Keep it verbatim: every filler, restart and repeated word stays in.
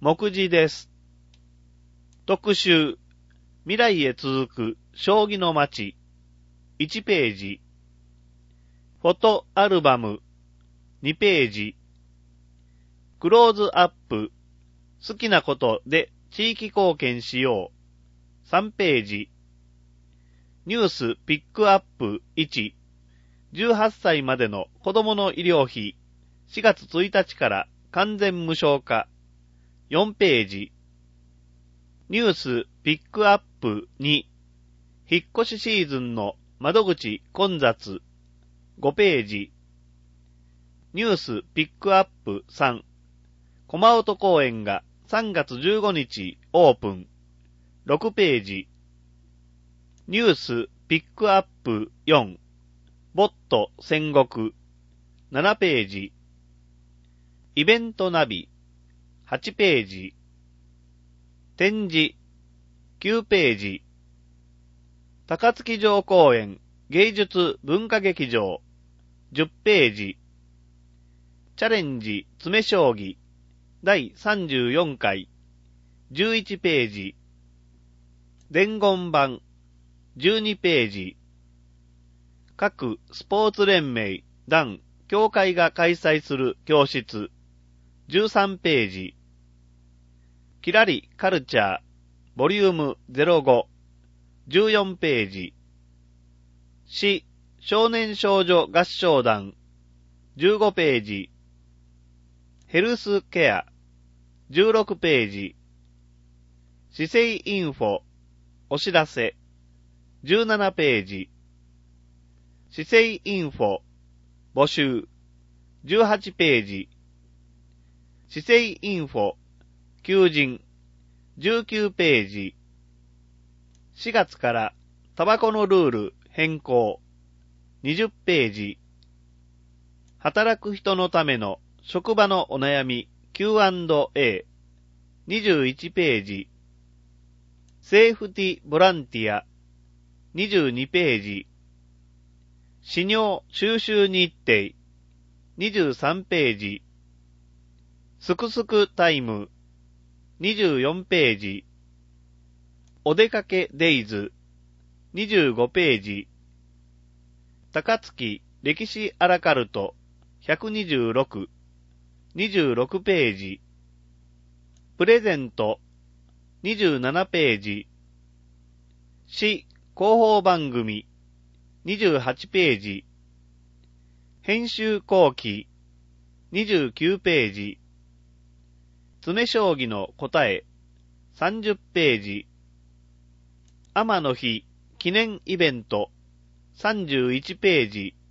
目次です。特集、未来へ続く将棋の街、いちページ。フォトアルバム、にページ。クローズアップ、好きなことで地域貢献しよう、さんページ。ニュースピックアップいち、じゅうはっさいまでの子どもの医療費、しがつついたちから完全無償化、よんページ。ニュースピックアップに、引っ越しシーズンの窓口混雑、ごページ。ニュースピックアップさん、駒音公園がさんがつじゅうごにちオープン、ろくページ。ニュースピックアップよん、ボット戦国、ななページ。イベントナビ、はちページ。展示、きゅうページ。高槻城公園芸術文化劇場、じゅっページ。チャレンジ詰将棋、だいさんじゅうよんかい、じゅういちページ。伝言版、じゅうにページ。各スポーツ連盟、団、協会が開催する教室、じゅうさんページ。キラリカルチャー、ボリュームゼロご、じゅうよんページ。市少年少女合唱団、じゅうごページ。ヘルスケア、じゅうろくページ。市政インフォ、お知らせ、じゅうななページ。市政インフォ、募集、じゅうはちページ。市政インフォ、求人、じゅうきゅうページ。しがつからタバコのルール変更、にじゅっページ。働く人のための職場のお悩み キューアンドエー、にじゅういちページ。セーフティボランティア、にじゅうにページ。泌尿収集日程、にじゅうさんページ。すくすくタイム、にじゅうよんページ。お出かけデイズ、にじゅうごページ。高槻歴史アラカルト、ひゃくにじゅうろく、にじゅうろくページ。プレゼント、にじゅうななページ。市広報番組、にじゅうはちページ。編集後期、にじゅうきゅうページ。詰将棋の答え、さんじゅっページ。天の日記念イベント、さんじゅういちページ。